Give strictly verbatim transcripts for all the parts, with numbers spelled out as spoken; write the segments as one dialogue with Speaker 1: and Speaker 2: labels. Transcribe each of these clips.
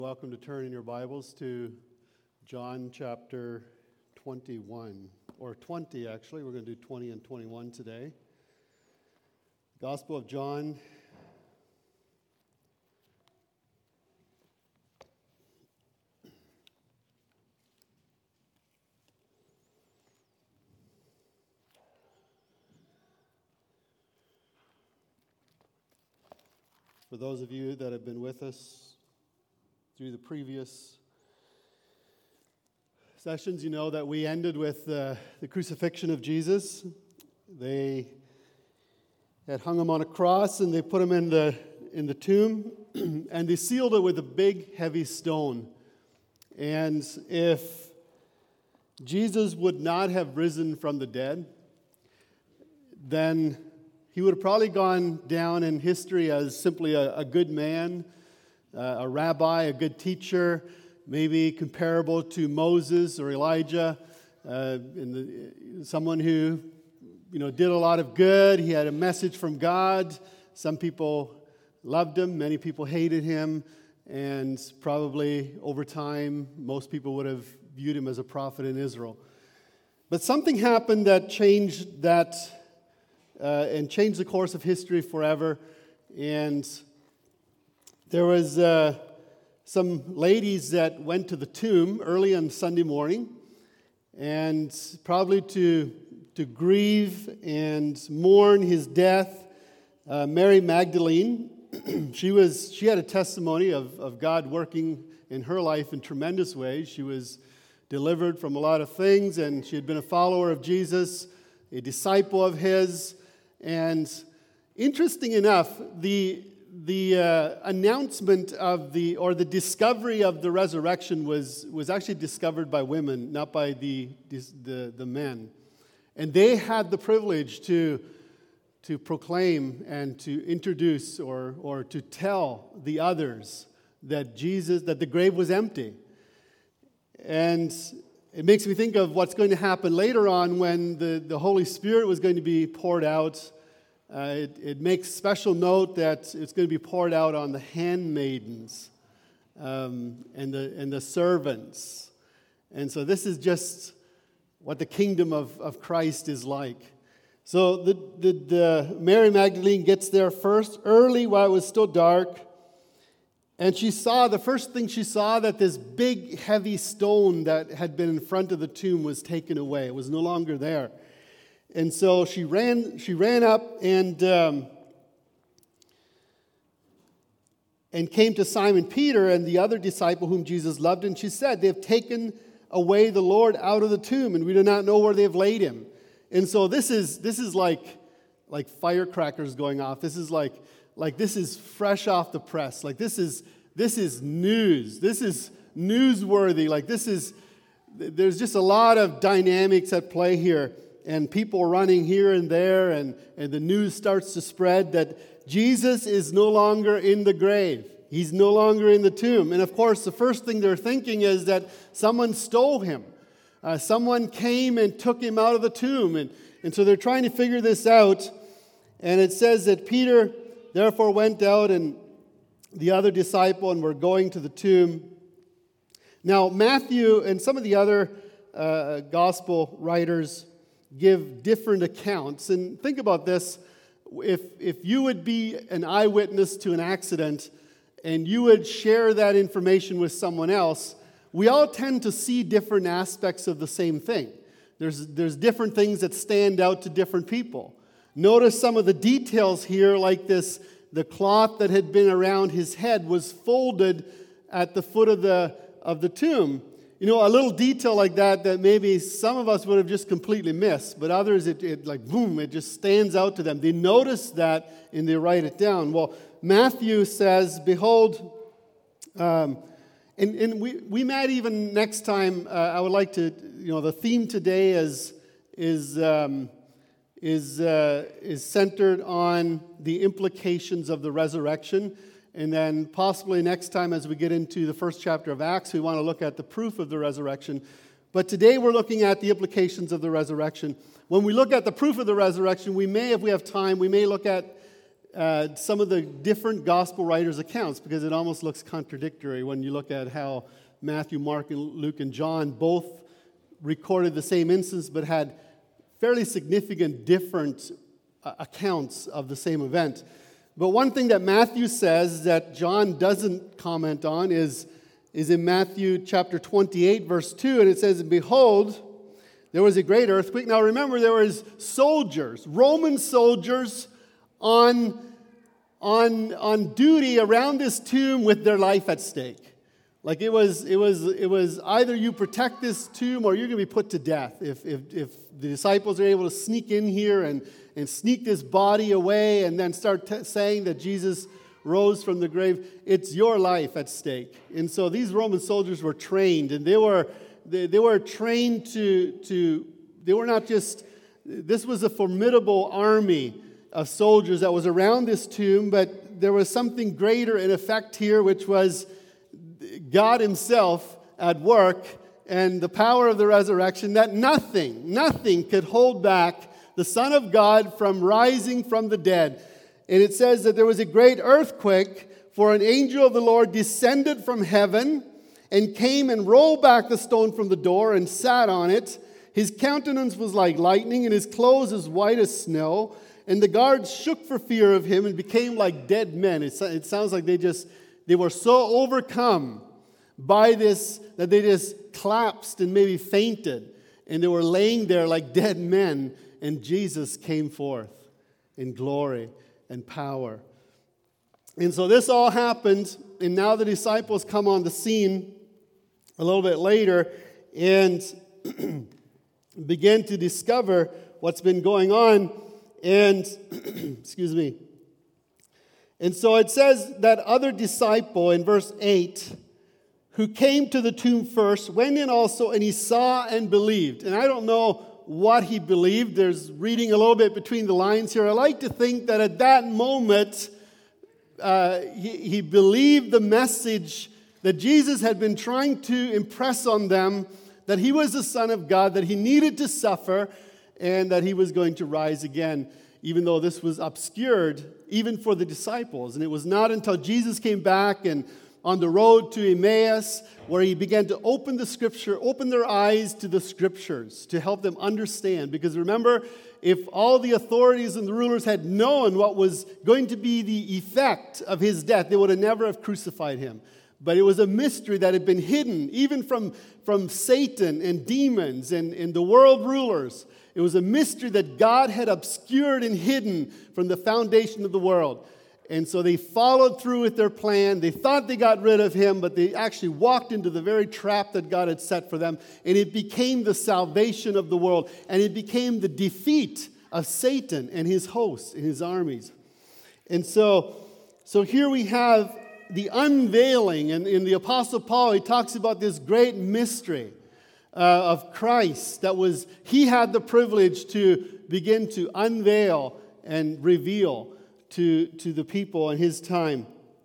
Speaker 1: Welcome to turn in your Bibles to John chapter twenty-one, or twenty actually. We're going to do twenty and twenty-one today. Gospel of John. For those of you that have been with us through the previous sessions, you know that we ended with uh, the crucifixion of Jesus. They had hung him on a cross and they put him in the in the tomb and they sealed it with a big heavy stone. And if Jesus would not have risen from the dead, then he would have probably gone down in history as simply a, a good man, uh, a rabbi, a good teacher, maybe comparable to Moses or Elijah, uh, in the, someone who, you know, did a lot of good. He had a message from God. Some people loved him, many people hated him, and probably over time, most people would have viewed him as a prophet in Israel. But something happened that changed that uh, and changed the course of history forever. And there was uh, some ladies that went to the tomb early on Sunday morning, and probably to to grieve and mourn his death. Uh, Mary Magdalene, she was she had a testimony of, of God working in her life in tremendous ways. She was delivered from a lot of things, and she had been a follower of Jesus, a disciple of his. And interesting enough, the the uh, announcement of the or the discovery of the resurrection was was actually discovered by women, not by the the, the men. And they had the privilege to to proclaim and to introduce or or to tell the others that Jesus, that the grave was empty. And it makes me think of what's going to happen later on when the, the Holy Spirit was going to be poured out. Uh, it, it makes special note that it's going to be poured out on the handmaidens um, and the and the servants. And so this is just what the kingdom of, of Christ is like. So the, the, the Mary Magdalene gets there first, early while it was still dark. And she saw, the first thing she saw, that this big, heavy stone that had been in front of the tomb was taken away. It was no longer there. And so she ran she ran up and, um, and came to Simon Peter and the other disciple whom Jesus loved. And she said, "They have taken away the Lord out of the tomb, and we do not know where they have laid him." And so this is this is like, like firecrackers going off. This is like... Like this is fresh off the press. Like this is this is news. This is newsworthy. Like this is, there's just a lot of dynamics at play here. And people running here and there. And, and the news starts to spread that Jesus is no longer in the grave. He's no longer in the tomb. And of course, the first thing they're thinking is that someone stole him. Uh, someone came and took him out of the tomb. And, and so they're trying to figure this out. And it says that Peter therefore went out and the other disciple and were going to the tomb. Now, Matthew and some of the other uh, gospel writers give different accounts. And think about this. If, if you would be an eyewitness to an accident and you would share that information with someone else, we all tend to see different aspects of the same thing. There's, there's different things that stand out to different people. Notice some of the details here, like this, the cloth that had been around his head was folded at the foot of the of the tomb. You know, a little detail like that that maybe some of us would have just completely missed, but others, it, it like, boom, it just stands out to them. They notice that and they write it down. Well, Matthew says, behold, um, and, and we, we might even next time, uh, I would like to, you know, the theme today is, is, um, is uh, is centered on the implications of the resurrection. And then possibly next time as we get into the first chapter of Acts, we want to look at the proof of the resurrection. But today we're looking at the implications of the resurrection. When we look at the proof of the resurrection, we may, if we have time, we may look at uh, some of the different gospel writers' accounts, because it almost looks contradictory when you look at how Matthew, Mark, and Luke, and John both recorded the same instance but had fairly significant different uh, accounts of the same event. But one thing that Matthew says that John doesn't comment on is, is in Matthew chapter twenty-eight, verse two, and it says, "Behold, there was a great earthquake." Now remember, there was soldiers, Roman soldiers on, on, on duty around this tomb with their life at stake. Like it was, it was, it was either you protect this tomb or you're going to be put to death. If, if, if the disciples are able to sneak in here and, and sneak this body away and then start t- saying that Jesus rose from the grave, it's your life at stake. And so these Roman soldiers were trained, and they were they, they were trained to to. They were not just. This was a formidable army of soldiers that was around this tomb, but there was something greater in effect here, which was God Himself at work and the power of the resurrection, that nothing, nothing could hold back the Son of God from rising from the dead. And it says that there was a great earthquake, for an angel of the Lord descended from heaven and came and rolled back the stone from the door and sat on it. His countenance was like lightning and his clothes as white as snow. And the guards shook for fear of him and became like dead men. It, it sounds like they just... They were so overcome by this that they just collapsed and maybe fainted. And they were laying there like dead men. And Jesus came forth in glory and power. And so this all happened. And now the disciples come on the scene a little bit later and begin to discover what's been going on. And, excuse me. And so it says that other disciple in verse eight, who came to the tomb first, went in also, and he saw and believed. And I don't know what he believed. There's reading a little bit between the lines here. I like to think that at that moment, uh, he, he believed the message that Jesus had been trying to impress on them, that he was the Son of God, that he needed to suffer, and that he was going to rise again, even though this was obscured even for the disciples. And it was not until Jesus came back and on the road to Emmaus where he began to open the scripture, open their eyes to the scriptures to help them understand. Because remember, if all the authorities and the rulers had known what was going to be the effect of his death, they would have never have crucified him. But it was a mystery that had been hidden even from, from Satan and demons and, and the world rulers. It was a mystery that God had obscured and hidden from the foundation of the world. And so they followed through with their plan. They thought they got rid of him, but they actually walked into the very trap that God had set for them. And it became the salvation of the world. And it became the defeat of Satan and his hosts and his armies. And so, so here we have the unveiling. And in the Apostle Paul, he talks about this great mystery Uh, of Christ that was, he had the privilege to begin to unveil and reveal to, to the people in his time.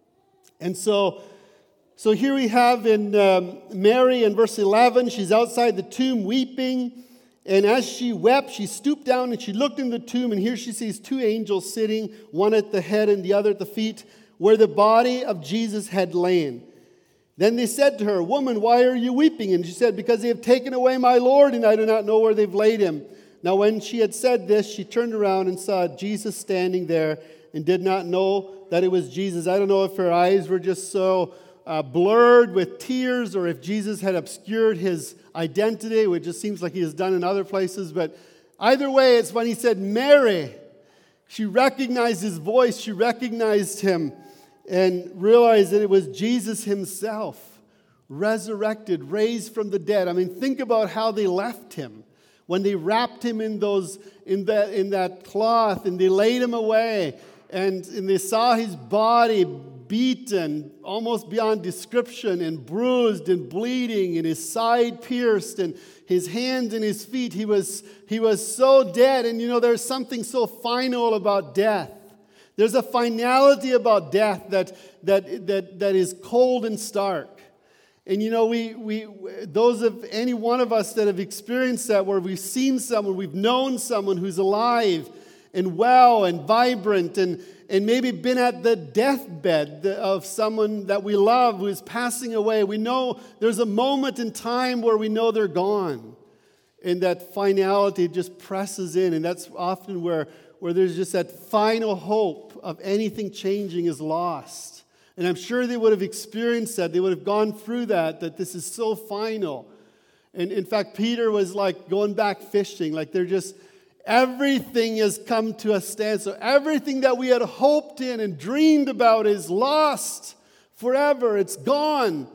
Speaker 1: And so, so here we have in um, Mary in verse eleven, she's outside the tomb weeping, and as she wept, she stooped down and she looked in the tomb, and here she sees two angels sitting, one at the head and the other at the feet, where the body of Jesus had lain. Then they said to her, "Woman, why are you weeping?" And she said, "Because they have taken away my Lord, and I do not know where they've laid him." Now when she had said this, she turned around and saw Jesus standing there and did not know that it was Jesus. I don't know if her eyes were just so uh, blurred with tears or if Jesus had obscured his identity, which just seems like he has done in other places. But either way, it's when he said, "Mary," she recognized his voice, she recognized him, and realized that it was Jesus himself, resurrected, raised from the dead. I mean, think about how they left him. When they wrapped him in those in that in that cloth and they laid him away, and, and they saw his body beaten almost beyond description and bruised and bleeding and his side pierced and his hands and his feet. He was he was so dead. And you know, there's something so final about death. There's a finality about death that that that that is cold and stark. And you know, we we those of any one of us that have experienced that, where we've seen someone, we've known someone who's alive and well and vibrant, and and maybe been at the deathbed of someone that we love who is passing away. We know there's a moment in time where we know they're gone. And that finality just presses in. And that's often where, where there's just that final hope of anything changing is lost. And I'm sure they would have experienced that. They would have gone through that, that this is so final. And in fact, Peter was like going back fishing. Like they're just... Everything has come to a standstill. Everything that we had hoped in and dreamed about is lost forever. It's gone.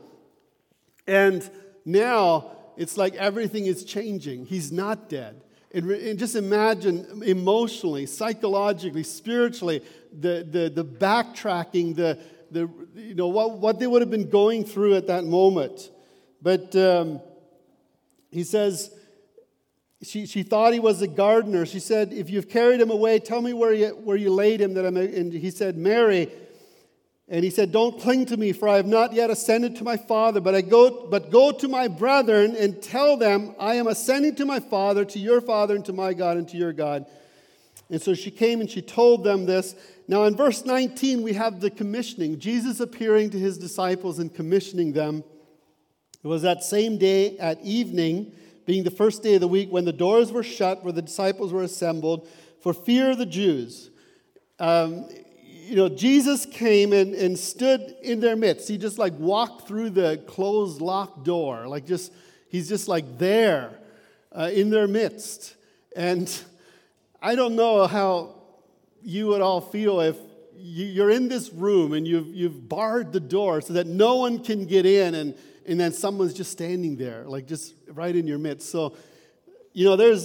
Speaker 1: And now it's like everything is changing. He's not dead. And, and just imagine emotionally, psychologically, spiritually, the, the, the backtracking, the, the you know what, what they would have been going through at that moment. But um, he says... She, she thought he was a gardener. She said, if you've carried him away, tell me where you, where you laid him. That I'm. And he said, Mary. And he said, don't cling to me, for I have not yet ascended to my Father, but I go, but go to my brethren and tell them, I am ascending to my Father, to your Father, and to my God, and to your God. And so she came and she told them this. Now in verse nineteen, we have the commissioning. Jesus appearing to his disciples and commissioning them. It was that same day at evening, being the first day of the week, when the doors were shut, where the disciples were assembled, for fear of the Jews. Um, you know, Jesus came and, and stood in their midst. He just like walked through the closed, locked door. Like just, he's just like there uh, in their midst. And I don't know how you would all feel if you, you're in this room and you've, you've barred the door so that no one can get in, and And then someone's just standing there, like just right in your midst. So, you know, there's,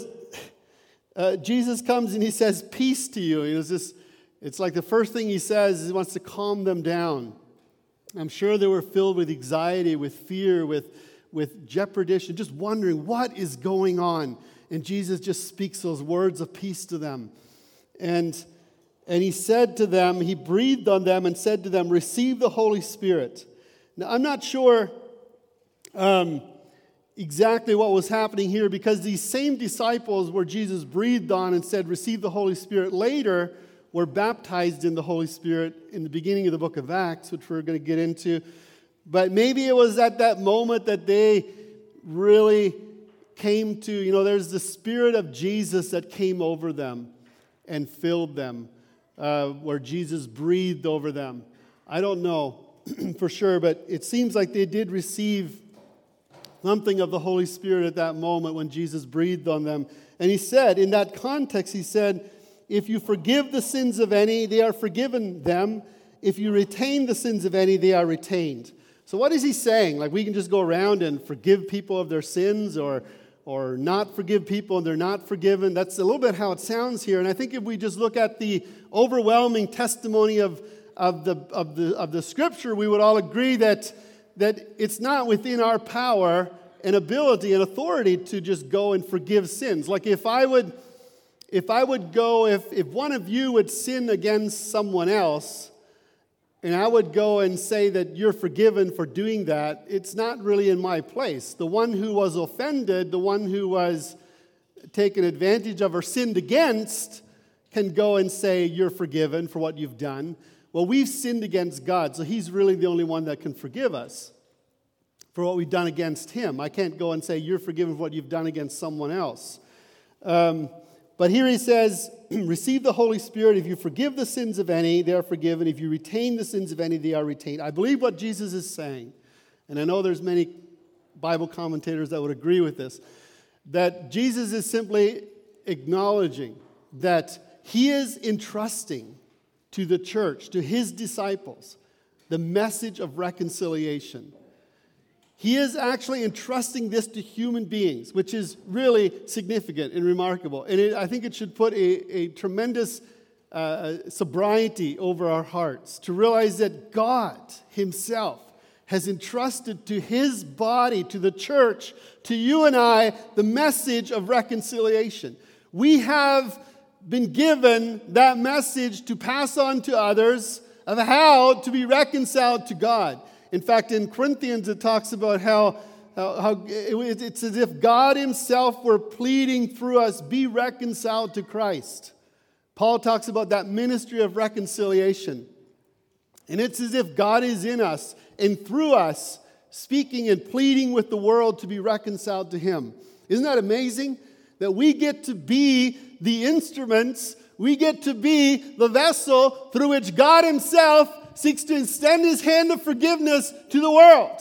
Speaker 1: uh, Jesus comes and he says, peace to you. And it's just, it's like the first thing he says is he wants to calm them down. I'm sure they were filled with anxiety, with fear, with, with jeopardation, just wondering what is going on. And Jesus just speaks those words of peace to them. And, and he said to them, he breathed on them and said to them, receive the Holy Spirit. Now, I'm not sure... Um, exactly what was happening here, because these same disciples where Jesus breathed on and said, receive the Holy Spirit, later were baptized in the Holy Spirit in the beginning of the book of Acts, which we're going to get into. But maybe it was at that moment that they really came to, you know, there's the Spirit of Jesus that came over them and filled them, uh, where Jesus breathed over them. I don't know for sure, but it seems like they did receive something of the Holy Spirit at that moment when Jesus breathed on them. And he said, in that context, he said, if you forgive the sins of any, they are forgiven them. If you retain the sins of any, they are retained. So what is he saying? Like we can just go around and forgive people of their sins, or, or not forgive people and they're not forgiven? That's a little bit how it sounds here. And I think if we just look at the overwhelming testimony of, of, the, of, the, of the Scripture, we would all agree that that it's not within our power and ability and authority to just go and forgive sins. Like if I would, if I would go, if, if one of you would sin against someone else, and I would go and say that you're forgiven for doing that, it's not really in my place. The one who was offended, the one who was taken advantage of or sinned against, can go and say, you're forgiven for what you've done. Well, we've sinned against God, so he's really the only one that can forgive us for what we've done against him. I can't go and say, you're forgiven for what you've done against someone else. Um, but here he says, receive the Holy Spirit. If you forgive the sins of any, they are forgiven. If you retain the sins of any, they are retained. I believe what Jesus is saying, and I know there's many Bible commentators that would agree with this, that Jesus is simply acknowledging that he is entrusting to the church, to his disciples, the message of reconciliation. He is actually entrusting this to human beings, which is really significant and remarkable. And it, I think it should put a, a tremendous uh, sobriety over our hearts to realize that God himself has entrusted to his body, to the church, to you and I, the message of reconciliation. We have been given that message to pass on to others of how to be reconciled to God. In fact, in Corinthians, it talks about how, how, how it, it's as if God himself were pleading through us, be reconciled to Christ. Paul talks about that ministry of reconciliation. And it's as if God is in us and through us, speaking and pleading with the world to be reconciled to Him. Isn't that amazing? That we get to be the instruments, we get to be the vessel through which God Himself seeks to extend His hand of forgiveness to the world.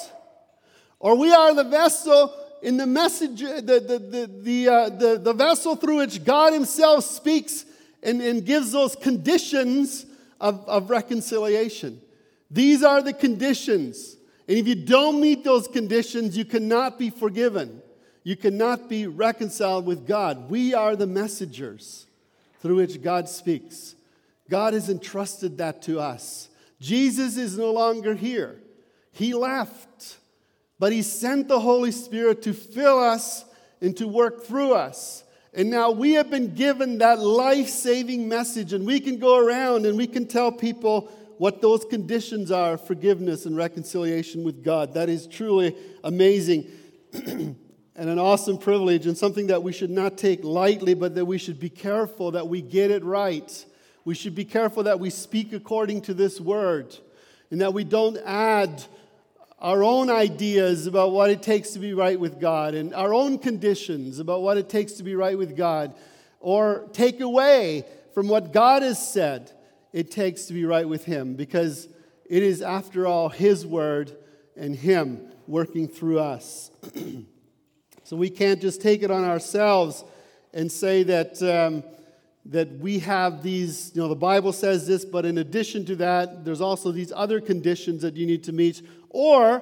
Speaker 1: Or we are the vessel in the message, the, the, the, the, uh, the, the vessel through which God Himself speaks and, and gives those conditions of, of reconciliation. These are the conditions. And if you don't meet those conditions, you cannot be forgiven. You cannot be reconciled with God. We are the messengers through which God speaks. God has entrusted that to us. Jesus is no longer here. He left. But He sent the Holy Spirit to fill us and to work through us. And now we have been given that life-saving message, and we can go around and we can tell people what those conditions are of forgiveness and reconciliation with God. That is truly amazing and an awesome privilege, and something that we should not take lightly, but that we should be careful that we get it right. We should be careful that we speak according to this word, and that we don't add our own ideas about what it takes to be right with God, and our own conditions about what it takes to be right with God, or take away from what God has said it takes to be right with Him, because it is, after all, His word and Him working through us. So we can't just take it on ourselves and say that um, that we have these, you know, the Bible says this, but in addition to that, there's also these other conditions that you need to meet, or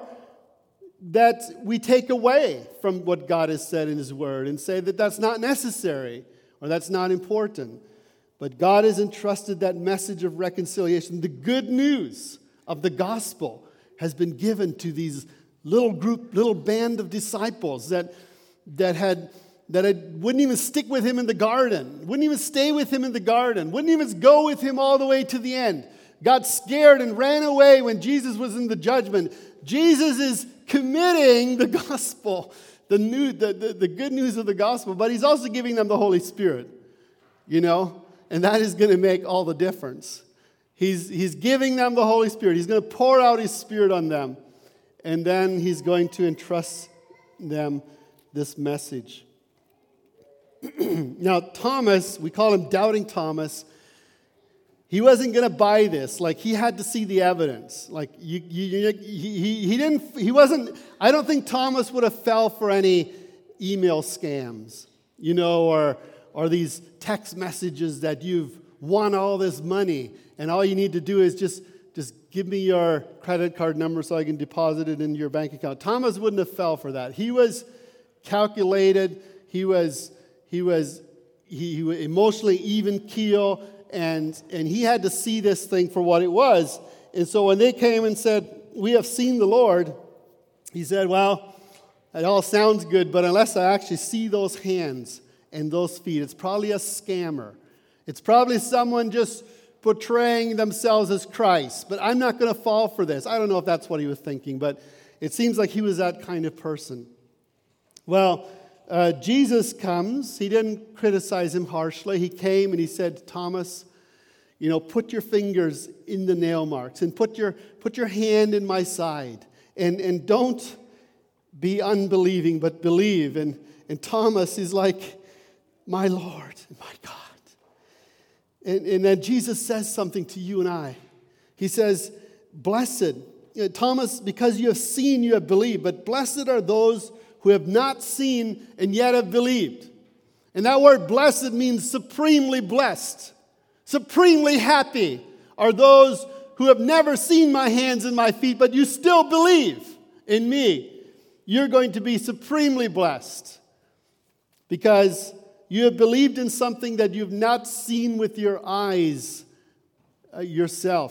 Speaker 1: that we take away from what God has said in His Word and say that that's not necessary or that's not important. But God has entrusted that message of reconciliation. The good news of the gospel has been given to these little group, little band of disciples that that had that had, wouldn't even stick with Him in the garden, wouldn't even stay with Him in the garden, wouldn't even go with Him all the way to the end. Got scared and ran away when Jesus was in the judgment. Jesus is committing the gospel, the new, the, the, the good news of the gospel, but He's also giving them the Holy Spirit, you know, and that is going to make all the difference. He's, he's giving them the Holy Spirit. He's going to pour out His Spirit on them, and then He's going to entrust them this message. Now, Thomas, we call him Doubting Thomas. He wasn't going to buy this. Like, he had to see the evidence. Like, you, you, he, he, he didn't, he wasn't, I don't think Thomas would have fell for any email scams, you know, or, or these text messages that you've won all this money, and all you need to do is just, just give me your credit card number so I can deposit it in your bank account. Thomas wouldn't have fell for that. He was calculated. He was, he was, he, he was emotionally even keel. And, and he had to see this thing for what it was. And so when they came and said, "We have seen the Lord," he said, "Well, it all sounds good, but unless I actually see those hands and those feet, it's probably a scammer. It's probably someone just portraying themselves as Christ. But I'm not going to fall for this." I don't know if that's what he was thinking, but it seems like he was that kind of person. Well, Uh, Jesus comes. He didn't criticize him harshly. He came and he said, "Thomas, you know, put your fingers in the nail marks and put your put your hand in my side, and and don't be unbelieving, but believe." And and Thomas is like, "My Lord and my God." And and then Jesus says something to you and I. He says, "Blessed, you know, Thomas, because you have seen, you have believed. But blessed are those who have not seen and yet have believed." And that word blessed means supremely blessed. Supremely happy are those who have never seen my hands and my feet, but you still believe in me. You're going to be supremely blessed because you have believed in something that you've not seen with your eyes uh, yourself,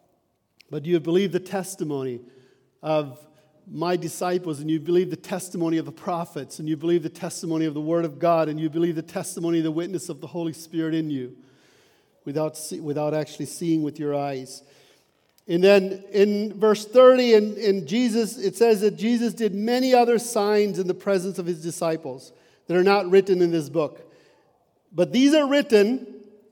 Speaker 1: but you have believed the testimony of my disciples, and you believe the testimony of the prophets, and you believe the testimony of the Word of God, and you believe the testimony of the witness of the Holy Spirit in you without, see, without actually seeing with your eyes. And then in verse thirty, in, in Jesus, it says that Jesus did many other signs in the presence of His disciples that are not written in this book. But these are written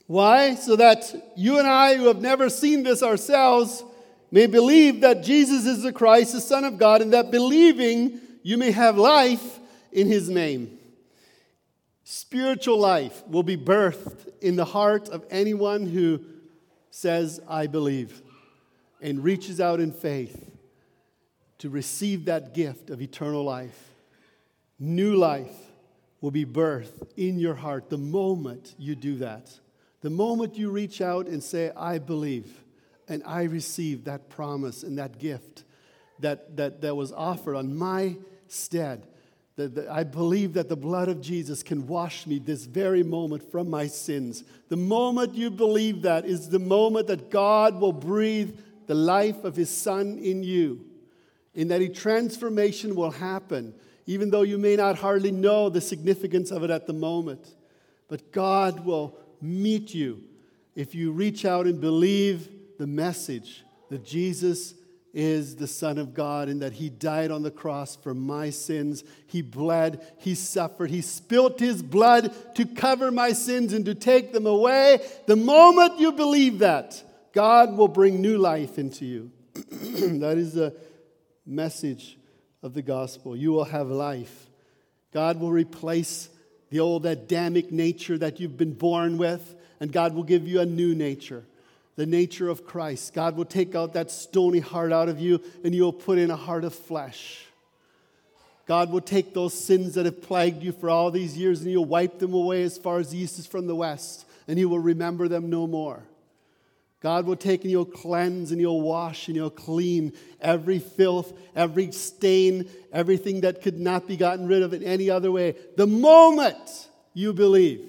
Speaker 1: Why? So that you and I, who have never seen this ourselves, may believe that Jesus is the Christ, the Son of God, and that believing you may have life in his name. Spiritual life will be birthed in the heart of anyone who says, I believe, and reaches out in faith to receive that gift of eternal life. New life will be birthed in your heart the moment you do that. The moment you reach out and say, I believe, and I receive that promise and that gift that, that, that was offered on my stead. That, that I believe that the blood of Jesus can wash me this very moment from my sins. The moment you believe that is the moment that God will breathe the life of his Son in you. In that a transformation will happen, even though you may not hardly know the significance of it at the moment. But God will meet you if you reach out and believe the message that Jesus is the Son of God and that he died on the cross for my sins. He bled, he suffered, he spilt his blood to cover my sins and to take them away. The moment you believe that, God will bring new life into you. That is the message of the gospel. You will have life. God will replace the old Adamic nature that you've been born with, and God will give you a new nature, the nature of Christ. God will take out that stony heart out of you, and you'll put in a heart of flesh. God will take those sins that have plagued you for all these years, and he'll wipe them away as far as the east is from the west, and he will remember them no more. God will take and he'll cleanse and he'll wash and he'll clean every filth, every stain, everything that could not be gotten rid of in any other way. The moment you believe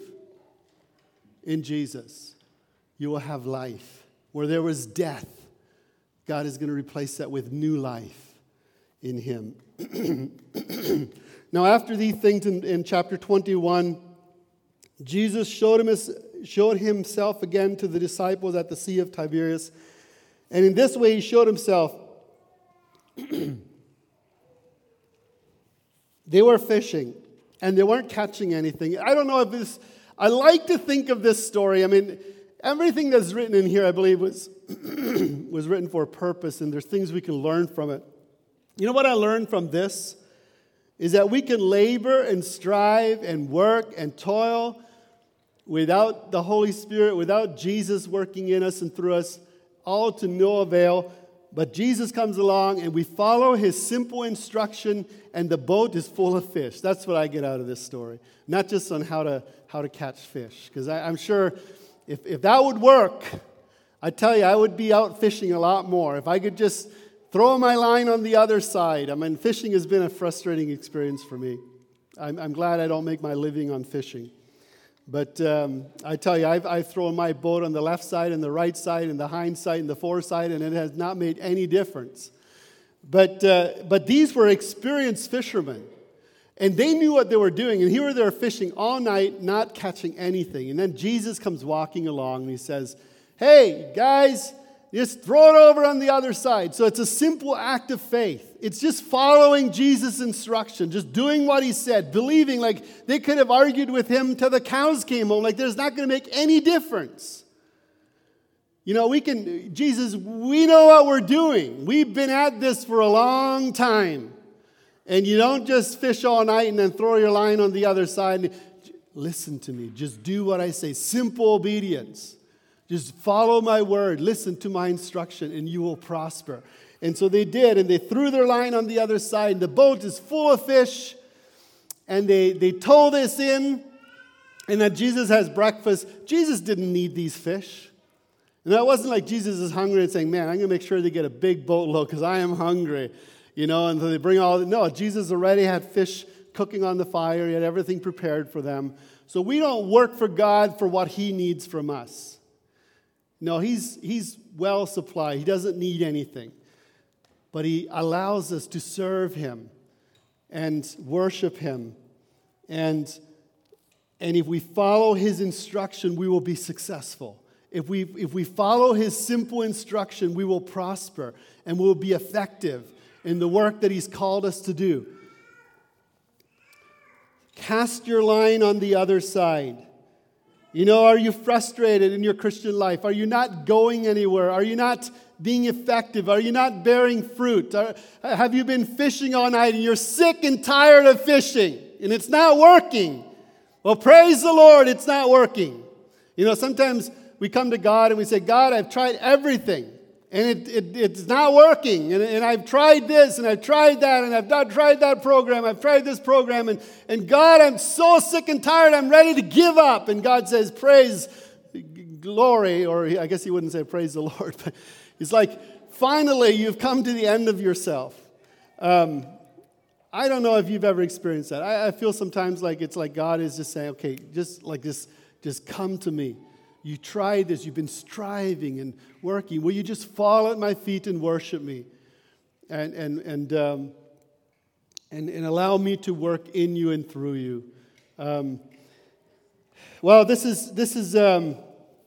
Speaker 1: in Jesus, you will have life. Where there was death, God is going to replace that with new life in him. Now, after these things in, in chapter twenty-one, Jesus showed, him his, showed himself again to the disciples at the Sea of Tiberias. And in this way, he showed himself. They were fishing, and they weren't catching anything. I don't know if this... I like to think of this story. I mean, everything that's written in here, I believe, was, was written for a purpose, and there's things we can learn from it. You know what I learned from this? Is that we can labor and strive and work and toil without the Holy Spirit, without Jesus working in us and through us, all to no avail. But Jesus comes along and we follow his simple instruction, and the boat is full of fish. That's what I get out of this story. Not just on how to how to catch fish. Because I'm sure if, if that would work, I tell you, I would be out fishing a lot more. If I could just throw my line on the other side. I mean, fishing has been a frustrating experience for me. I'm, I'm glad I don't make my living on fishing. But um, I tell you, I've, I've thrown my boat on the left side and the right side and the hind side and the fore side, and it has not made any difference. But uh, but these were experienced fishermen, and they knew what they were doing. And here they were fishing all night, not catching anything. And then Jesus comes walking along, and he says, "Hey, guys, just throw it over on the other side." So it's a simple act of faith. It's just following Jesus' instruction, just doing what he said, believing. Like they could have argued with him till the cows came home. Like there's not going to make any difference. You know, we can, Jesus, we know what we're doing. We've been at this for a long time. And you don't just fish all night and then throw your line on the other side. Listen to me. Just do what I say. Simple obedience. Just follow my word. Listen to my instruction and you will prosper. And so they did, and they threw their line on the other side. And the boat is full of fish. And they, they tow this in. And then Jesus has breakfast. Jesus didn't need these fish. And it wasn't like Jesus is hungry and saying, man, I'm going to make sure they get a big boatload because I am hungry. You know, and so they bring all the... No, Jesus already had fish cooking on the fire. He had everything prepared for them. So we don't work for God for what he needs from us. No, he's he's well supplied. He doesn't need anything. But he allows us to serve him and worship him. And, and if we follow his instruction, we will be successful. If we, if we follow his simple instruction, we will prosper and we'll be effective in the work that he's called us to do. Cast your line on the other side. You know, are you frustrated in your Christian life? Are you not going anywhere? Are you not being effective? Are you not bearing fruit? Are, have you been fishing all night and you're sick and tired of fishing and it's not working? Well, praise the Lord, it's not working. You know, sometimes we come to God and we say, God, I've tried everything. And it, it, it's not working. And, and I've tried this, and I've tried that, and I've not tried that program. I've tried this program. And, and God, I'm so sick and tired, I'm ready to give up. And God says, praise, glory, or I guess he wouldn't say praise the Lord. But he's like, finally, you've come to the end of yourself. Um, I don't know if you've ever experienced that. I, I feel sometimes like it's like God is just saying, okay, just like this, just come to me. You tried this. You've been striving and working. Will you just fall at my feet and worship me, and and and um, and, and allow me to work in you and through you? Um, well, this is this is um,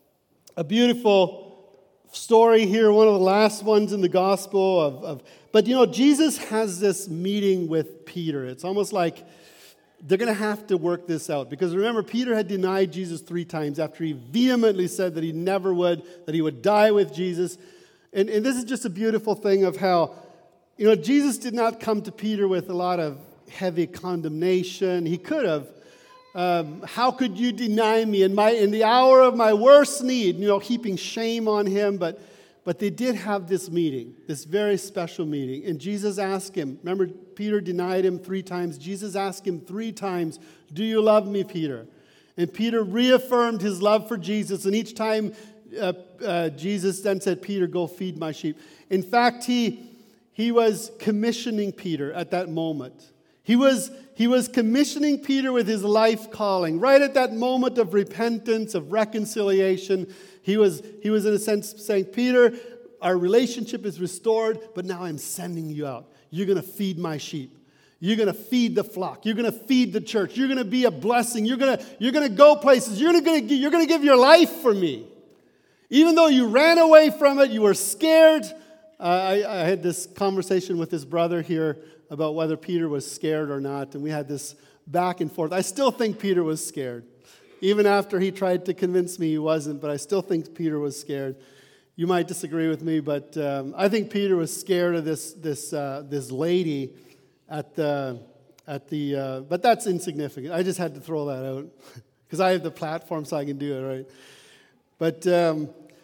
Speaker 1: a beautiful story here. One of the last ones in the gospel of, of. But you know, Jesus has this meeting with Peter. It's almost like they're going to have to work this out. Because remember, Peter had denied Jesus three times after he vehemently said that he never would, that he would die with Jesus. And, and this is just a beautiful thing of how, you know, Jesus did not come to Peter with a lot of heavy condemnation. He could have. Um, how could you deny me in my in the hour of my worst need? You know, heaping shame on him. But But they did have this meeting, this very special meeting. And Jesus asked him, remember, Peter denied him three times. Jesus asked him three times, do you love me, Peter? And Peter reaffirmed his love for Jesus. And each time uh, uh, Jesus then said, Peter, go feed my sheep. In fact, he, he was commissioning Peter at that moment. He was, he was commissioning Peter with his life calling. Right at that moment of repentance, of reconciliation, He was, he was in a sense saying, Peter, our relationship is restored, but now I'm sending you out. You're going to feed my sheep. You're going to feed the flock. You're going to feed the church. You're going to be a blessing. You're going to, you're going to go places. You're going to, you're going to give your life for me. Even though you ran away from it, you were scared. Uh, I, I had this conversation with this brother here about whether Peter was scared or not, and we had this back and forth. I still think Peter was scared. Even after he tried to convince me he wasn't, but I still think Peter was scared. You might disagree with me, but um, I think Peter was scared of this this uh, this lady at the at the. Uh, but that's insignificant. I just had to throw that out because I have the platform, so I can do it, right? But um,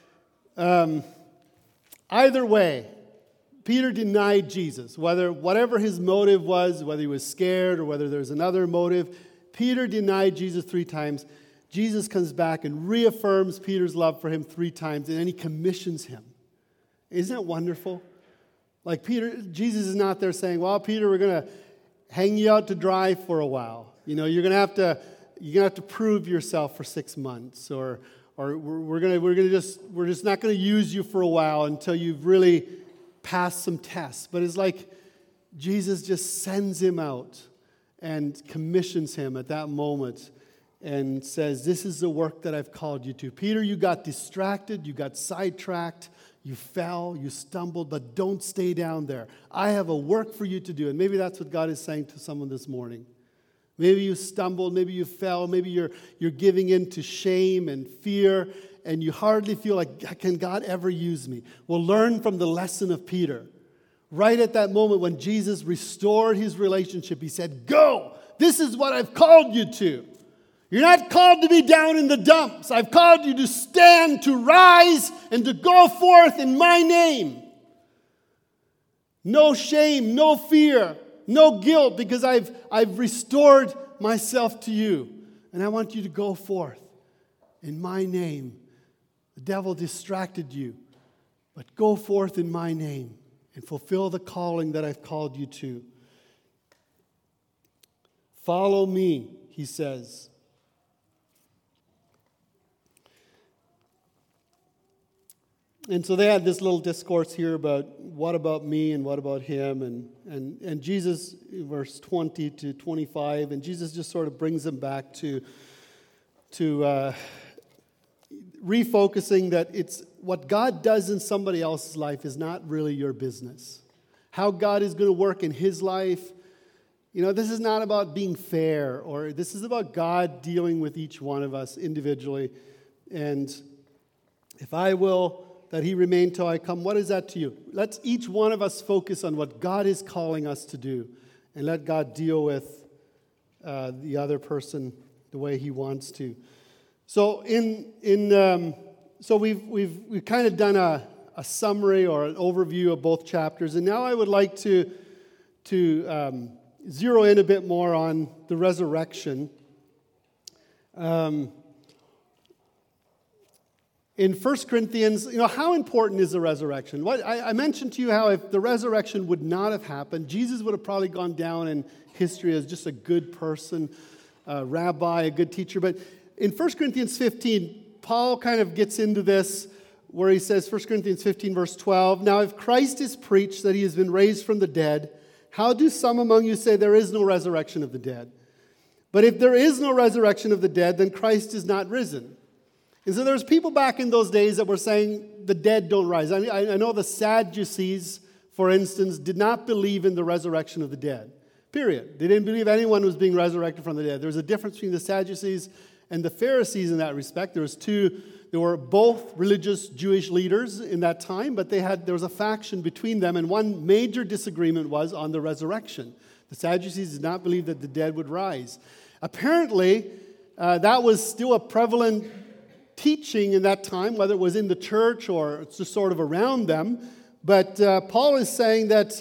Speaker 1: um, either way, Peter denied Jesus. Whether whatever his motive was, whether he was scared or whether there's another motive, Peter denied Jesus three times. Jesus comes back and reaffirms Peter's love for him three times, and then he commissions him. Isn't it wonderful? Like Peter, Jesus is not there saying, well, Peter, we're going to hang you out to dry for a while. You know, you're going to have to you're going to have to prove yourself for six months, or or we're, we're going to we're going to just we're just not going to use you for a while until you've really passed some tests. But it's like Jesus just sends him out and commissions him at that moment and says, this is the work that I've called you to. Peter, you got distracted, you got sidetracked, you fell, you stumbled, but don't stay down there. I have a work for you to do. And maybe that's what God is saying to someone this morning. Maybe you stumbled, maybe you fell, maybe you're, you're giving in to shame and fear, and you hardly feel like, can God ever use me? Well, learn from the lesson of Peter. Right at that moment when Jesus restored his relationship, he said, go! This is what I've called you to. You're not called to be down in the dumps. I've called you to stand, to rise, and to go forth in my name. No shame, no fear, no guilt, because I've, I've restored myself to you. And I want you to go forth in my name. The devil distracted you, but go forth in my name and fulfill the calling that I've called you to. Follow me, he says. And so they had this little discourse here about what about me and what about him. And, and, and Jesus, verse twenty to twenty-five, and Jesus just sort of brings them back to, to uh, refocusing that it's what God does in somebody else's life is not really your business. How God is going to work in his life, You know, this is not about being fair, or this is about God dealing with each one of us individually. And if I will that he remain till I come, what is that to you? Let's each one of us focus on what God is calling us to do, and let God deal with uh, the other person the way he wants to. So in in um, so we've we've we've kind of done a, a summary or an overview of both chapters, and now I would like to to um, zero in a bit more on the resurrection. Um, in First Corinthians, you know, how important is the resurrection? What I, I mentioned to you how if the resurrection would not have happened, Jesus would have probably gone down in history as just a good person, a rabbi, a good teacher. But in First Corinthians fifteen, Paul kind of gets into this where he says, First Corinthians fifteen, verse twelve, "Now if Christ is preached that he has been raised from the dead, how do some among you say there is no resurrection of the dead? But if there is no resurrection of the dead, then Christ is not risen." And so there's people back in those days that were saying the dead don't rise. I, I know the Sadducees, for instance, did not believe in the resurrection of the dead. Period. They didn't believe anyone was being resurrected from the dead. There was a difference between the Sadducees and the Pharisees in that respect. There was two, they were both religious Jewish leaders in that time, but they had there was a faction between them, and one major disagreement was on the resurrection. The Sadducees did not believe that the dead would rise. Apparently, uh, that was still a prevalent teaching in that time, whether it was in the church or just sort of around them. But uh, Paul is saying that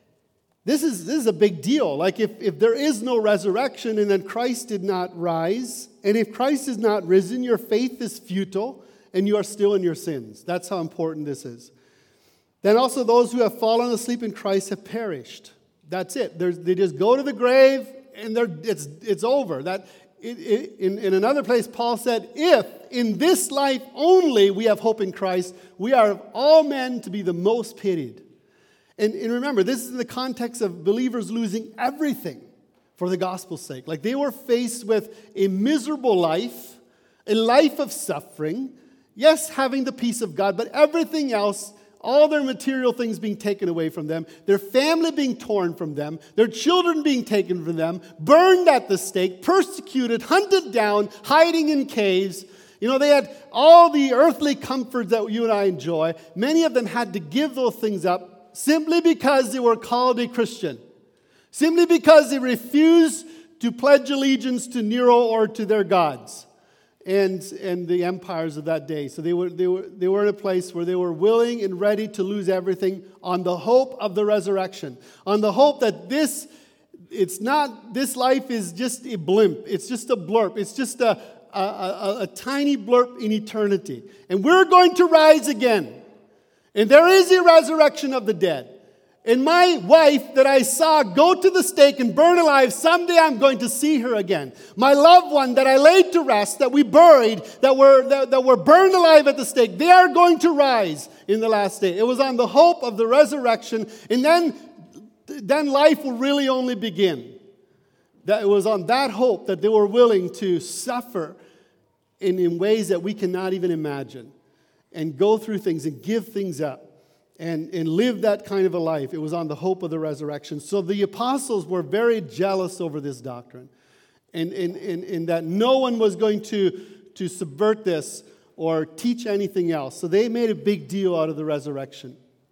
Speaker 1: this is this is a big deal. Like if, if there is no resurrection and then Christ did not rise, and if Christ is not risen, your faith is futile and you are still in your sins. That's how important this is. Then also those who have fallen asleep in Christ have perished. That's it. There's, they just go to the grave and they're, it's it's over. That it, it, in, in another place, Paul said, if in this life only we have hope in Christ, we are of all men to be the most pitied. And, and remember, this is in the context of believers losing everything for the gospel's sake. Like they were faced with a miserable life, a life of suffering. Yes, having the peace of God, but everything else, all their material things being taken away from them, their family being torn from them, their children being taken from them, burned at the stake, persecuted, hunted down, hiding in caves. You know, they had all the earthly comforts that you and I enjoy. Many of them had to give those things up simply because they were called a Christian. Simply because they refused to pledge allegiance to Nero or to their gods and, and the empires of that day. So they were, they were, they were in a place where they were willing and ready to lose everything on the hope of the resurrection. On the hope that this, it's not, this life is just a blimp. It's just a blurb. It's just a, a, a, a tiny blurb in eternity. And we're going to rise again. And there is a resurrection of the dead. And my wife that I saw go to the stake and burn alive, someday I'm going to see her again. My loved one that I laid to rest, that we buried, that were, that, that were burned alive at the stake, they are going to rise in the last day. It was on the hope of the resurrection. And then, then life will really only begin. That it was on that hope that they were willing to suffer in, in ways that we cannot even imagine. And go through things and give things up. And, and live that kind of a life. It was on the hope of the resurrection. So the apostles were very jealous over this doctrine. And, and, and, and that no one was going to, to subvert this or teach anything else. So they made a big deal out of the resurrection.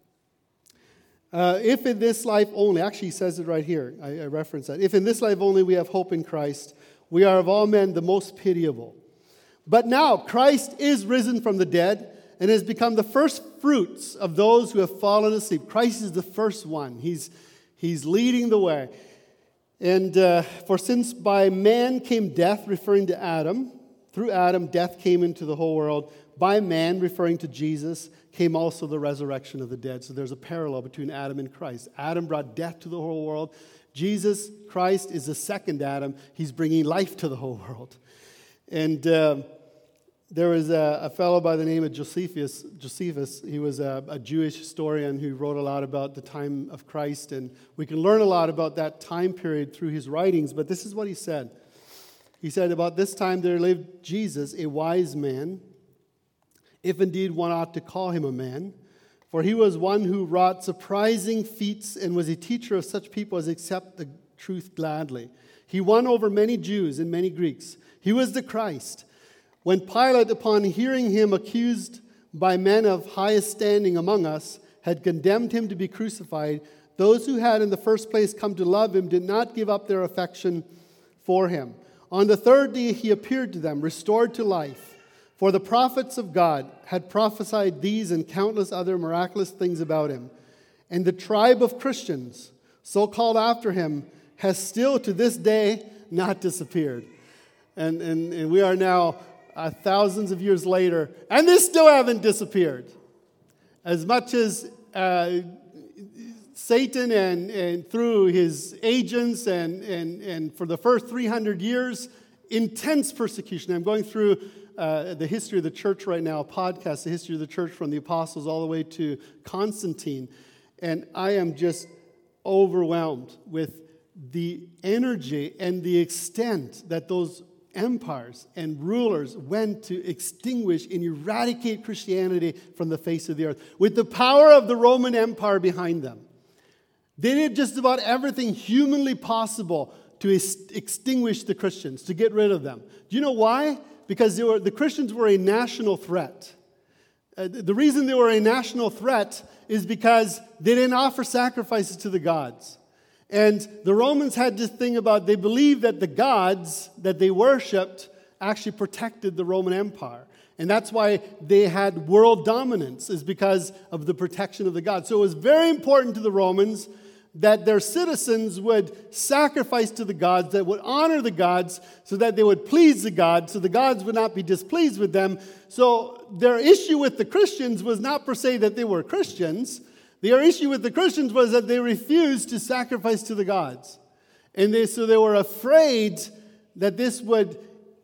Speaker 1: Uh, if in this life only, actually he says it right here, I, I reference that. If in this life only we have hope in Christ, we are of all men the most pitiable. But now Christ is risen from the dead, and has become the first fruits of those who have fallen asleep. Christ is the first one. He's, he's leading the way. And uh, for since by man came death, referring to Adam, through Adam death came into the whole world. By man, referring to Jesus, came also the resurrection of the dead. So there's a parallel between Adam and Christ. Adam brought death to the whole world. Jesus, Christ, is the second Adam. He's bringing life to the whole world. And Uh, There was a, a fellow by the name of Josephus. Josephus. He was a, a Jewish historian who wrote a lot about the time of Christ, and we can learn a lot about that time period through his writings, but this is what he said. He said, about this time there lived Jesus, a wise man, if indeed one ought to call him a man, for he was one who wrought surprising feats and was a teacher of such people as accept the truth gladly. He won over many Jews and many Greeks. He was the Christ. When Pilate, upon hearing him accused by men of highest standing among us, had condemned him to be crucified, those who had in the first place come to love him did not give up their affection for him. On the third day he appeared to them, restored to life. For the prophets of God had prophesied these and countless other miraculous things about him. And the tribe of Christians, so called after him, has still to this day not disappeared. And, and, and we are now uh, thousands of years later, and they still haven't disappeared. As much as uh, Satan and, and through his agents and, and, and for the first three hundred years, intense persecution. I'm going through uh, the history of the church right now, a podcast, the history of the church from the apostles all the way to Constantine. And I am just overwhelmed with the energy and the extent that those empires and rulers went to extinguish and eradicate Christianity from the face of the earth with the power of the Roman Empire behind them. They did just about everything humanly possible to ex- extinguish the Christians, to get rid of them. Do you know why? Because they were, the Christians were a national threat. Uh, the reason they were a national threat is because they didn't offer sacrifices to the gods. And the Romans had this thing about, they believed that the gods that they worshipped actually protected the Roman Empire. And that's why they had world dominance, is because of the protection of the gods. So it was very important to the Romans that their citizens would sacrifice to the gods, that would honor the gods, so that they would please the gods, so the gods would not be displeased with them. So their issue with the Christians was not per se that they were Christians. Their issue with the Christians was that they refused to sacrifice to the gods. And they, so they were afraid that this would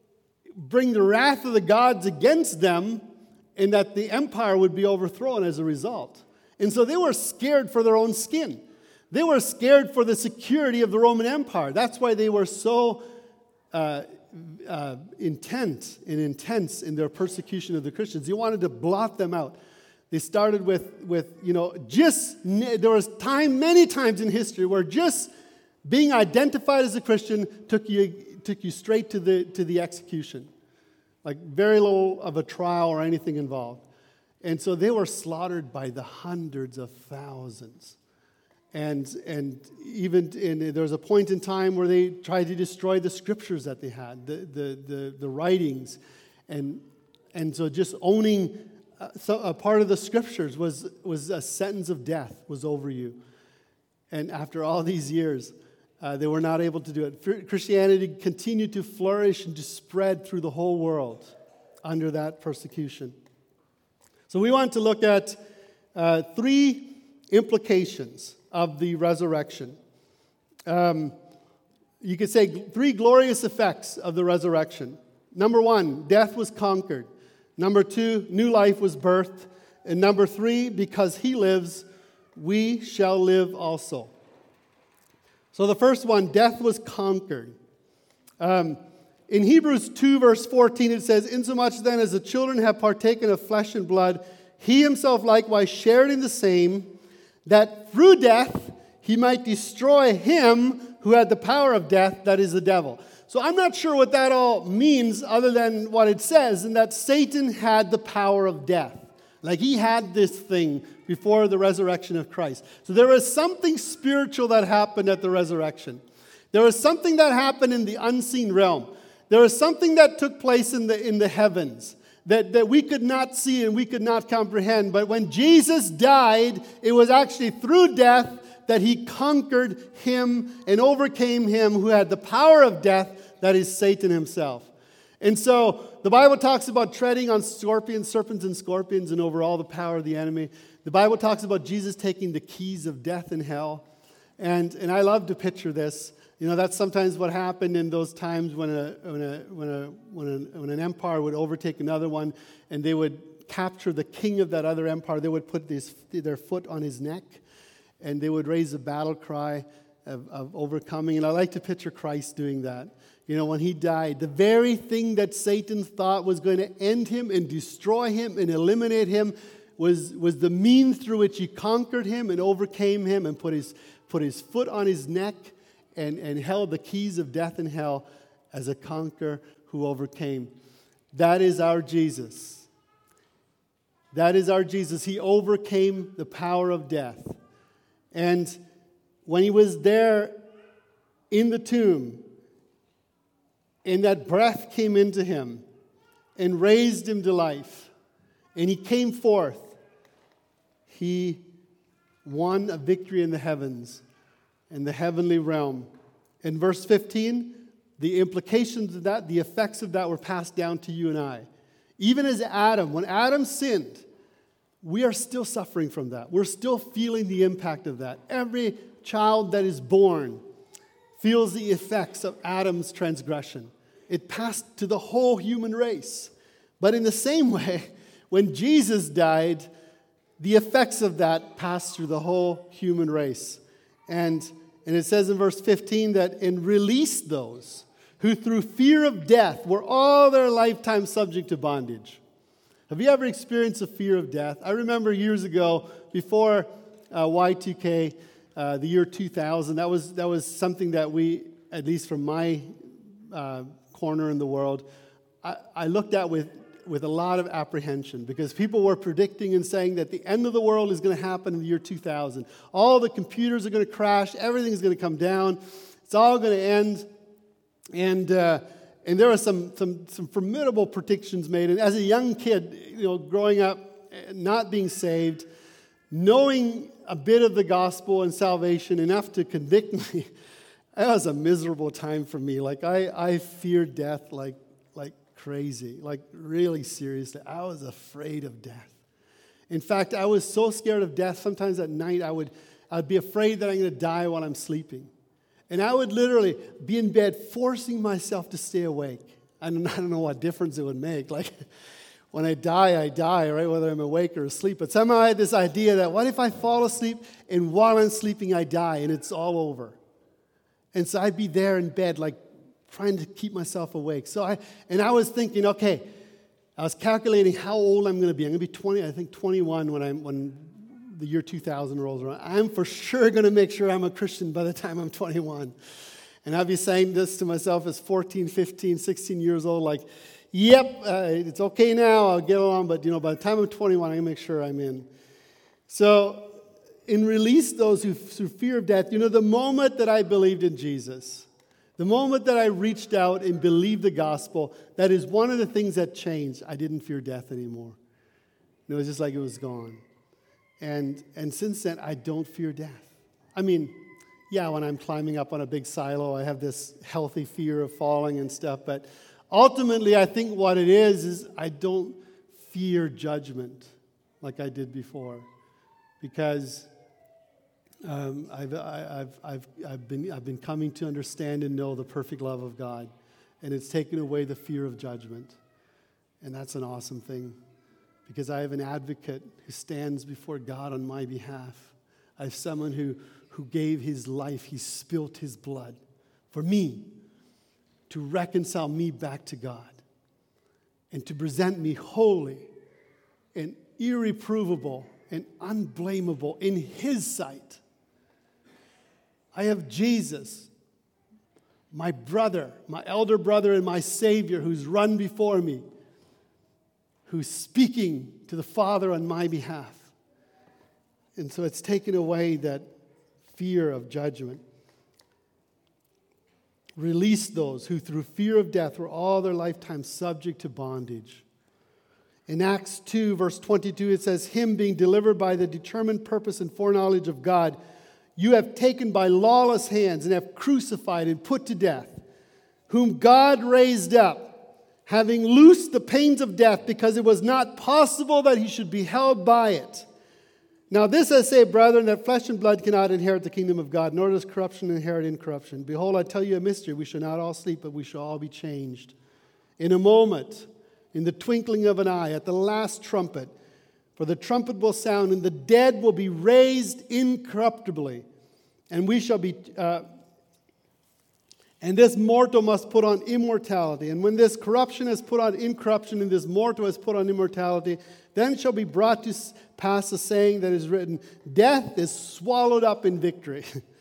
Speaker 1: bring the wrath of the gods against them and that the empire would be overthrown as a result. And so they were scared for their own skin. They were scared for the security of the Roman Empire. That's why they were so uh, uh, intent and intense in their persecution of the Christians. They wanted to blot them out. They started with, with you know, just, there was time, many times in history where just being identified as a Christian took you, took you straight to the, to the execution. Like very little of a trial or anything involved. And so they were slaughtered by the hundreds of thousands. And and even in, there was a point in time where they tried to destroy the scriptures that they had, the the the, the writings, and and so just owning uh, so a part of the scriptures was was a sentence of death was over you. And after all these years, uh, they were not able to do it. Christianity continued to flourish and to spread through the whole world under that persecution. So we want to look at uh, three implications of the resurrection. Um, you could say three glorious effects of the resurrection. Number one, death was conquered. Number two, new life was birthed. And number three, because he lives, we shall live also. So the first one, death was conquered. Um, in Hebrews two, verse fourteen, it says, "Insomuch then as the children have partaken of flesh and blood, he himself likewise shared in the same, that through death he might destroy him who had the power of death, that is the devil." So I'm not sure what that all means other than what it says, and that Satan had the power of death. Like he had this thing before the resurrection of Christ. So there was something spiritual that happened at the resurrection. There was something that happened in the unseen realm. There was something that took place in the in the heavens. That, that we could not see and we could not comprehend. But when Jesus died, it was actually through death that he conquered him and overcame him who had the power of death, that is Satan himself. And so the Bible talks about treading on scorpions, serpents and scorpions and over all the power of the enemy. The Bible talks about Jesus taking the keys of death and hell. And, and I love to picture this. You know, that's sometimes what happened in those times when a when a when a when, a, when an empire would overtake another one, and they would capture the king of that other empire. They would put this, their foot on his neck, and they would raise a battle cry of, of overcoming. And I like to picture Christ doing that. You know, when he died, the very thing that Satan thought was going to end him and destroy him and eliminate him was was the means through which he conquered him and overcame him and put his put his foot on his neck. and, and held the keys of death and hell as a conqueror who overcame. That is our Jesus. That is our Jesus. He overcame the power of death. And when he was there in the tomb, and that breath came into him and raised him to life, and he came forth, he won a victory in the heavens, in the heavenly realm. In verse fifteen, the implications of that, the effects of that were passed down to you and I. Even as Adam, when Adam sinned, we are still suffering from that. We're still feeling the impact of that. Every child that is born feels the effects of Adam's transgression. It passed to the whole human race. But in the same way, when Jesus died, the effects of that passed through the whole human race. And, and it says in verse fifteen that, and released those who through fear of death were all their lifetime subject to bondage. Have you ever experienced a fear of death? I remember years ago, before uh, Y two K, uh, the year two thousand, that was, that was something that we, at least from my uh, corner in the world, I, I looked at with, with a lot of apprehension, because people were predicting and saying that the end of the world is going to happen in the year two thousand. All the computers are going to crash. Everything's going to come down. It's all going to end. And uh, and there were some, some some formidable predictions made. And as a young kid, you know, growing up, not being saved, knowing a bit of the gospel and salvation enough to convict me, that was a miserable time for me. Like I, I feared death like like crazy, like really seriously. I was afraid of death. In fact, I was so scared of death. Sometimes at night, I would I'd be afraid that I'm going to die while I'm sleeping. And I would literally be in bed forcing myself to stay awake. I don't, I don't know what difference it would make. Like, when I die, I die, right? Whether I'm awake or asleep. But somehow I had this idea that what if I fall asleep and while I'm sleeping I die and it's all over? And so I'd be there in bed, like, trying to keep myself awake. So I, and I was thinking, okay, I was calculating how old I'm going to be. I'm going to be twenty, I think twenty-one when I'm, when the year two thousand rolls around. I'm for sure going to make sure I'm a Christian by the time I'm twenty-one. And I'd be saying this to myself as fourteen, fifteen, sixteen years old, like, yep, uh, it's okay now, I'll get along, but you know, by the time I'm twenty-one, I'm going to make sure I'm in. So, in release those who through fear of death, you know, the moment that I believed in Jesus, the moment that I reached out and believed the gospel, that is one of the things that changed. I didn't fear death anymore. It was just like it was gone. And and since then, I don't fear death. I mean, yeah, when I'm climbing up on a big silo, I have this healthy fear of falling and stuff. But ultimately, I think what it is, is I don't fear judgment like I did before. Because um, I've, I, I've, I've, I've, been, I've been coming to understand and know the perfect love of God. And it's taken away the fear of judgment. And that's an awesome thing. Because I have an advocate who stands before God on my behalf. I have someone who, who gave his life, he spilt his blood for me to reconcile me back to God and to present me holy and irreprovable and unblameable in his sight. I have Jesus, my brother, my elder brother and my Savior who's run before me, who's speaking to the Father on my behalf. And so it's taken away that fear of judgment. Release those who through fear of death were all their lifetime subject to bondage. In Acts two, verse twenty-two, it says, him being delivered by the determined purpose and foreknowledge of God, you have taken by lawless hands and have crucified and put to death, whom God raised up, having loosed the pains of death, because it was not possible that he should be held by it. Now this I say, brethren, that flesh and blood cannot inherit the kingdom of God, nor does corruption inherit incorruption. Behold, I tell you a mystery. We shall not all sleep, but we shall all be changed. In a moment, in the twinkling of an eye, at the last trumpet. For the trumpet will sound, and the dead will be raised incorruptibly. And we shall be... Uh, And this mortal must put on immortality. And when this corruption has put on incorruption, and this mortal has put on immortality, then shall be brought to pass the saying that is written, death is swallowed up in victory.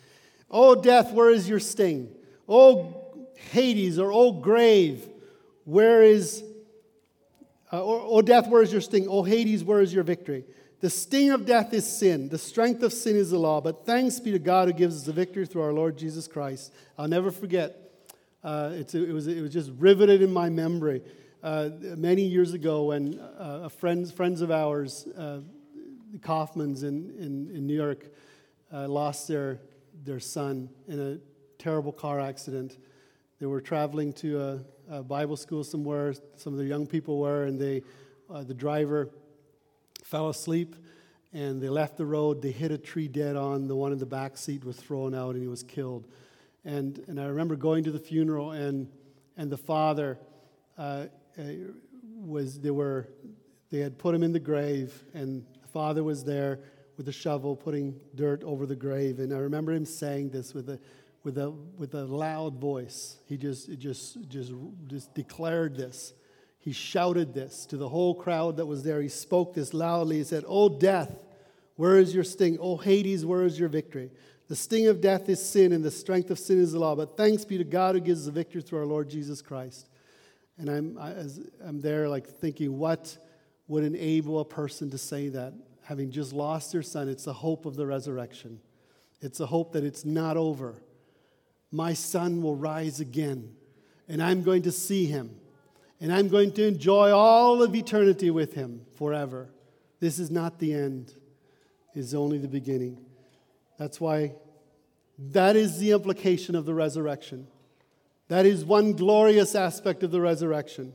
Speaker 1: O death, where is your sting? O Hades, or O grave, where is, uh, or, O death, where is your sting? O Hades, where is your victory? The sting of death is sin. The strength of sin is the law. But thanks be to God who gives us the victory through our Lord Jesus Christ. I'll never forget. Uh, it's, it, was, it was just riveted in my memory. Uh, many years ago when uh, friends, friends of ours, uh, the Kaufmans in, in, in New York, uh, lost their, their son in a terrible car accident. They were traveling to a, a Bible school somewhere. Some of the young people were, and they, uh, the driver fell asleep, and they left the road. They hit a tree dead on. The one in the back seat was thrown out, and he was killed. And and I remember going to the funeral, and and the father uh, was they were they had put him in the grave, and the father was there with a shovel putting dirt over the grave. And I remember him saying this with a with a with a loud voice. He just just just just declared this. He shouted this to the whole crowd that was there. He spoke this loudly. He said, "O death, where is your sting? O Hades, where is your victory? The sting of death is sin, and the strength of sin is the law. But thanks be to God who gives us the victory through our Lord Jesus Christ." And I'm I, as I'm there, like thinking, what would enable a person to say that, having just lost their son? It's the hope of the resurrection. It's the hope that it's not over. My son will rise again, and I'm going to see him. And I'm going to enjoy all of eternity with him forever. This is not the end. It's only the beginning. That's why that is the implication of the resurrection. That is one glorious aspect of the resurrection.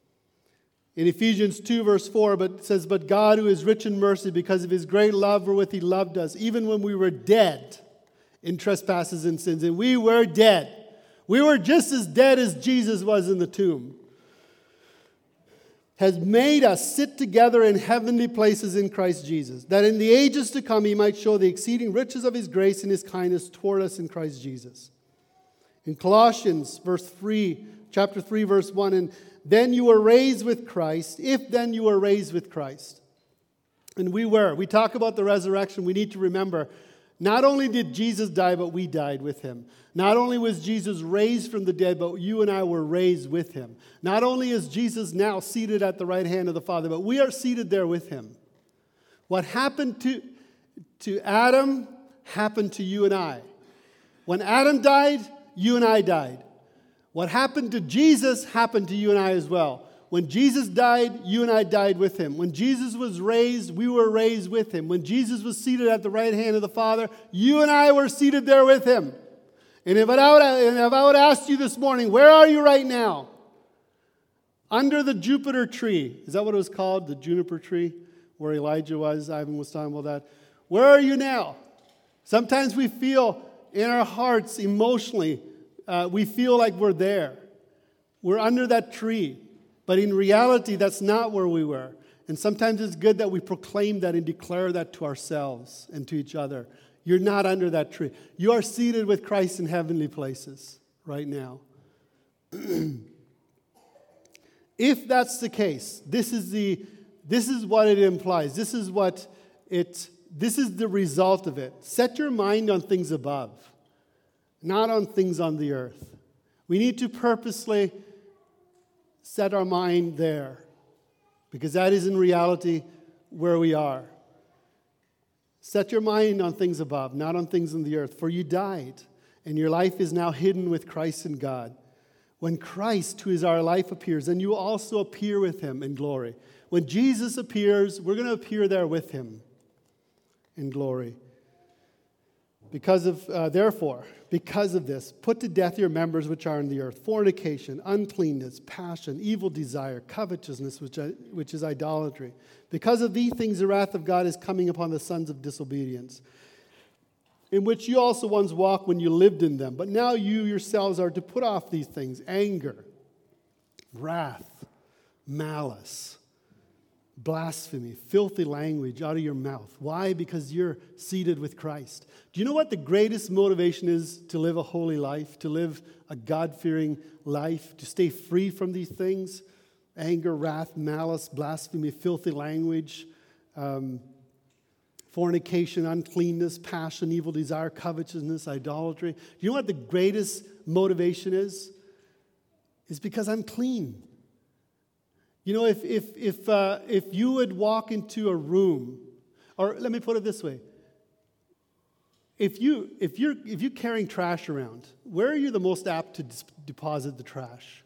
Speaker 1: In Ephesians two, verse four, but it says, "But God, who is rich in mercy, because of his great love wherewith he loved us, even when we were dead in trespasses and sins." And we were dead. We were just as dead as Jesus was in the tomb. "Has made us sit together in heavenly places in Christ Jesus, that in the ages to come he might show the exceeding riches of his grace and his kindness toward us in Christ Jesus." In Colossians verse three, chapter three, verse one, "And then you were raised with Christ, if then you were raised with Christ." And we were. We talk about the resurrection. We need to remember, not only did Jesus die, but we died with him. Not only was Jesus raised from the dead, but you and I were raised with him. Not only is Jesus now seated at the right hand of the Father, but we are seated there with him. What happened to, to Adam happened to you and I. When Adam died, you and I died. What happened to Jesus happened to you and I as well. When Jesus died, you and I died with him. When Jesus was raised, we were raised with him. When Jesus was seated at the right hand of the Father, you and I were seated there with him. And if I would, and if I would ask you this morning, where are you right now? Under the Jupiter tree. Is that what it was called? The juniper tree? Where Elijah was. Ivan was talking about that. Where are you now? Sometimes we feel in our hearts, emotionally, uh, we feel like we're there. We're under that tree. But in reality, that's not where we were. And sometimes it's good that we proclaim that and declare that to ourselves and to each other. You're not under that tree. You are seated with Christ in heavenly places right now. If that's the case, this is the this is what it implies. This is what it this is the result of it. Set your mind on things above, not on things on the earth. We need to purposely set our mind there, because that is in reality where we are. Set your mind on things above, not on things on the earth. For you died, and your life is now hidden with Christ in God. When Christ, who is our life, appears, then you also appear with him in glory. When Jesus appears, we're going to appear there with him in glory. Because of, uh, therefore, because of this, put to death your members which are in the earth: fornication, uncleanness, passion, evil desire, covetousness, which, which is idolatry. Because of these things, the wrath of God is coming upon the sons of disobedience, in which you also once walked when you lived in them. But now you yourselves are to put off these things: anger, wrath, malice, blasphemy, filthy language out of your mouth. Why? Because you're seated with Christ. Do you know what the greatest motivation is to live a holy life, to live a God-fearing life, to stay free from these things? Anger, wrath, malice, blasphemy, filthy language, um, fornication, uncleanness, passion, evil desire, covetousness, idolatry. You know what the greatest motivation is? It's because I'm clean. You know, if if if uh, if you would walk into a room, or let me put it this way: if you if you're if you're carrying trash around, where are you the most apt to dis- deposit the trash?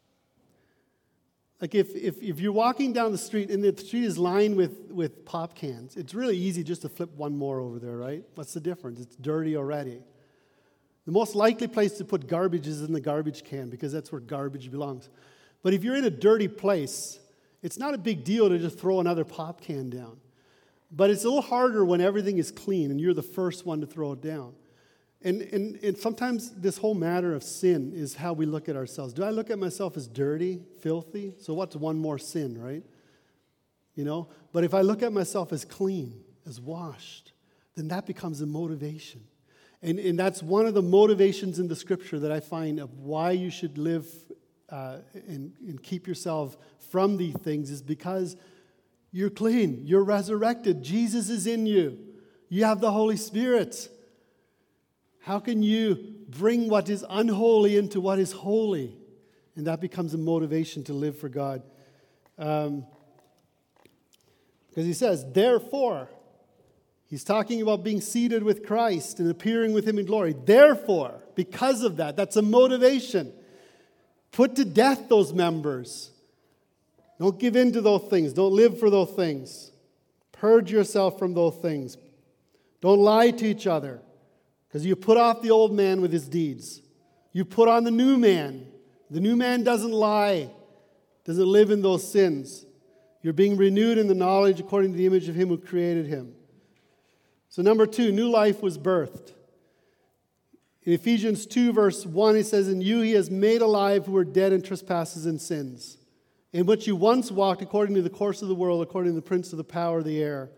Speaker 1: Like if, if if you're walking down the street and the street is lined with, with pop cans, it's really easy just to flip one more over there, right? What's the difference? It's dirty already. The most likely place to put garbage is in the garbage can because that's where garbage belongs. But if you're in a dirty place, it's not a big deal to just throw another pop can down. But it's a little harder when everything is clean and you're the first one to throw it down. And, and, and sometimes this whole matter of sin is how we look at ourselves. Do I look at myself as dirty, filthy? So what's one more sin, right? You know? But if I look at myself as clean, as washed, then that becomes a motivation. And, and that's one of the motivations in the Scripture that I find of why you should live uh, and, and keep yourself from these things is because you're clean. You're resurrected. Jesus is in you. You have the Holy Spirit. How can you bring what is unholy into what is holy? And that becomes a motivation to live for God. Um, because he says, therefore, he's talking about being seated with Christ and appearing with him in glory. Therefore, because of that, that's a motivation. Put to death those members. Don't give in to those things. Don't live for those things. Purge yourself from those things. Don't lie to each other. Because you put off the old man with his deeds. You put on the new man. The new man doesn't lie, doesn't live in those sins. You're being renewed in the knowledge according to the image of him who created him. So number two, new life was birthed. In Ephesians two, verse one, it says, in you he has made alive who were dead in trespasses and sins, in which you once walked according to the course of the world, according to the prince of the power of the air.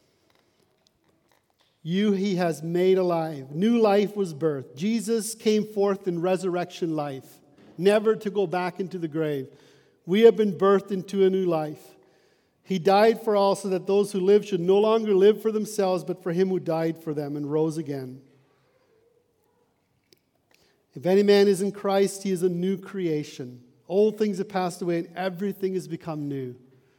Speaker 1: You he has made alive. New life was birthed. Jesus came forth in resurrection life, never to go back into the grave. We have been birthed into a new life. He died for all so that those who live should no longer live for themselves, but for him who died for them and rose again. If any man is in Christ, he is a new creation. Old things have passed away and everything has become new.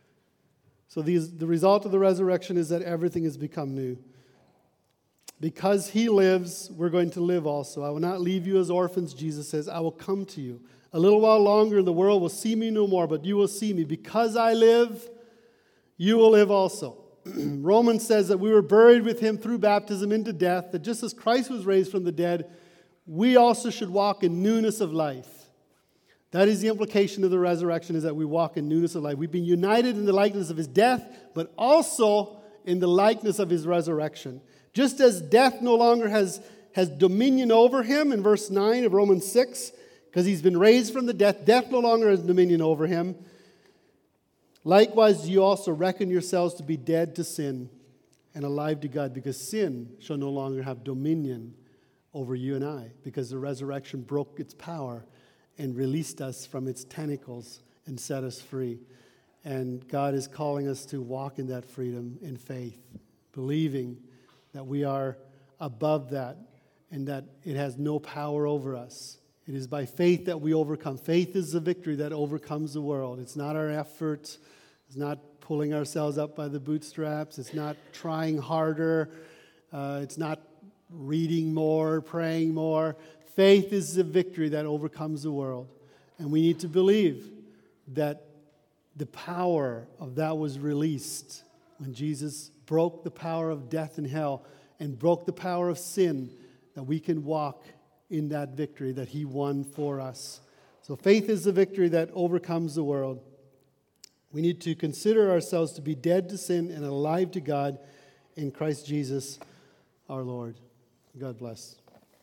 Speaker 1: So these, the result of the resurrection is that everything has become new. Because he lives, we're going to live also. I will not leave you as orphans, Jesus says. I will come to you. A little while longer and the world will see me no more, but you will see me. Because I live, you will live also. Romans says that we were buried with him through baptism into death, that just as Christ was raised from the dead, we also should walk in newness of life. That is the implication of the resurrection, is that we walk in newness of life. We've been united in the likeness of his death, but also in the likeness of his resurrection. Just as death no longer has, has dominion over him, in verse nine of Romans six, because he's been raised from the death, death no longer has dominion over him. Likewise, you also reckon yourselves to be dead to sin and alive to God, because sin shall no longer have dominion over you and I, because the resurrection broke its power and released us from its tentacles and set us free. And God is calling us to walk in that freedom in faith, believing that we are above that and that it has no power over us. It is by faith that we overcome. Faith is the victory that overcomes the world. It's not our efforts. It's not pulling ourselves up by the bootstraps. It's not trying harder. Uh, it's not reading more, praying more. Faith is the victory that overcomes the world. And we need to believe that the power of that was released when Jesus broke the power of death and hell and broke the power of sin, that we can walk in that victory that he won for us. So faith is the victory that overcomes the world. We need to consider ourselves to be dead to sin and alive to God in Christ Jesus our Lord. God bless.